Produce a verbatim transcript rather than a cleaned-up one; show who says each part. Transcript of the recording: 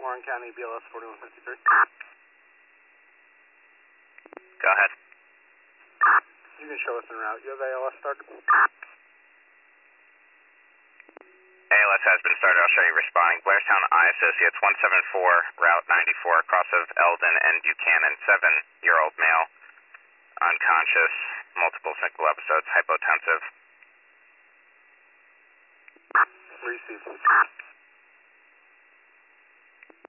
Speaker 1: Warren County, B L S forty-one fifty-three.
Speaker 2: Go ahead.
Speaker 1: You can show us en route. You have A L S started?
Speaker 2: A L S has been started. I'll show you responding. Blairstown Eye Associates, one seven four, Route ninety-four, across of Eldon and Buchanan, seven-year-old male, unconscious, multiple single episodes, hypotensive.
Speaker 1: Receive.